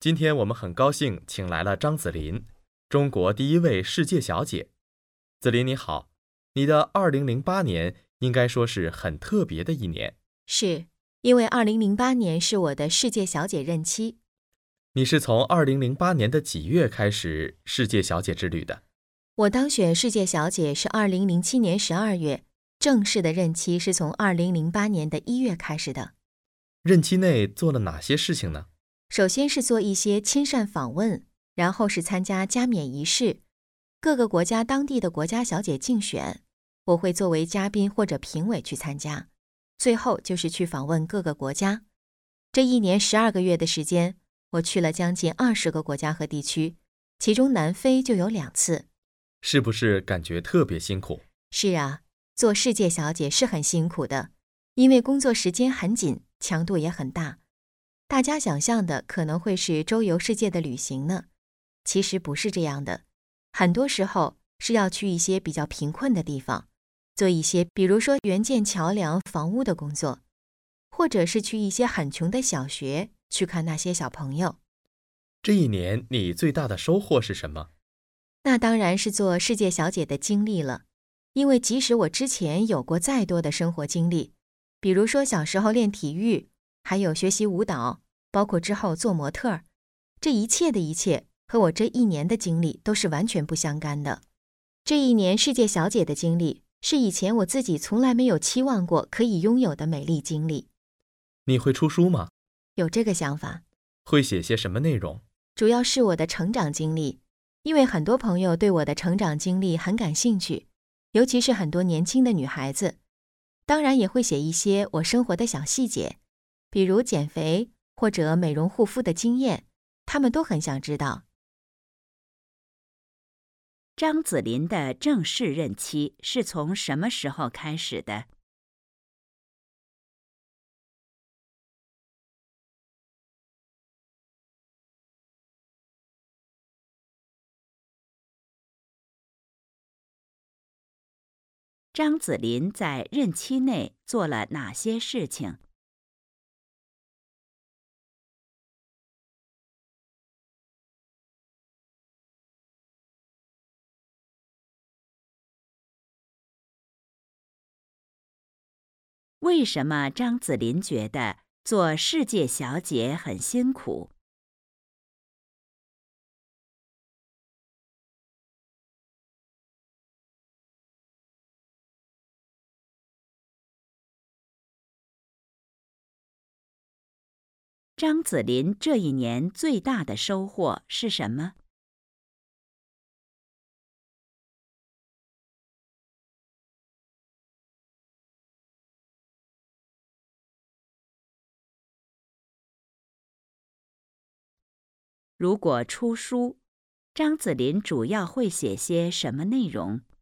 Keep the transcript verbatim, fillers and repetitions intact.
今天我们很高兴请来了张子琳，中国第一位世界小姐。子琳你好，你的二零零八年应该说是很特别的一年。 是，因为二零零八年是我的世界小姐任期。 你是从二零零八年的几月开始世界小姐之旅的？ 我当选世界小姐是二零零七年十二月，正式的任期是从二零零八年的一月开始的。 任期内做了哪些事情呢？ 首先是做一些亲善访问，然后是参加加冕仪式，各个国家当地的国家小姐竞选，我会作为嘉宾或者评委去参加。最后就是去访问各个国家。这一年十二个月的时间，我去了将近二十个国家和地区，其中南非就有两次。 是不是感觉特别辛苦？ 是啊，做世界小姐是很辛苦的，因为工作时间很紧，强度也很大。大家想象的可能会是周游世界的旅行呢，其实不是这样的。很多时候是要去一些比较贫困的地方，做一些比如说援建桥梁、房屋的工作，或者是去一些很穷的小学去看那些小朋友。 这一年你最大的收获是什么？ 那当然是做世界小姐的经历了，因为即使我之前有过再多的生活经历，比如说小时候练体育，还有学习舞蹈，包括之后做模特儿，这一切的一切和我这一年的经历都是完全不相干的。这一年世界小姐的经历是以前我自己从来没有期望过可以拥有的美丽经历。 你会出书吗？ 有这个想法。 会写些什么内容？ 主要是我的成长经历，因为很多朋友对我的成长经历很感兴趣，尤其是很多年轻的女孩子。当然也会写一些我生活的小细节，比如减肥或者美容护肤的经验，他们都很想知道。 张子琳的正式任期是从什么时候开始的？张子琳在任期内做了哪些事情？为什么张子琳觉得做世界小姐很辛苦？张子琳这一年最大的收获是什么？如果出书，张子琳主要会写些什么内容？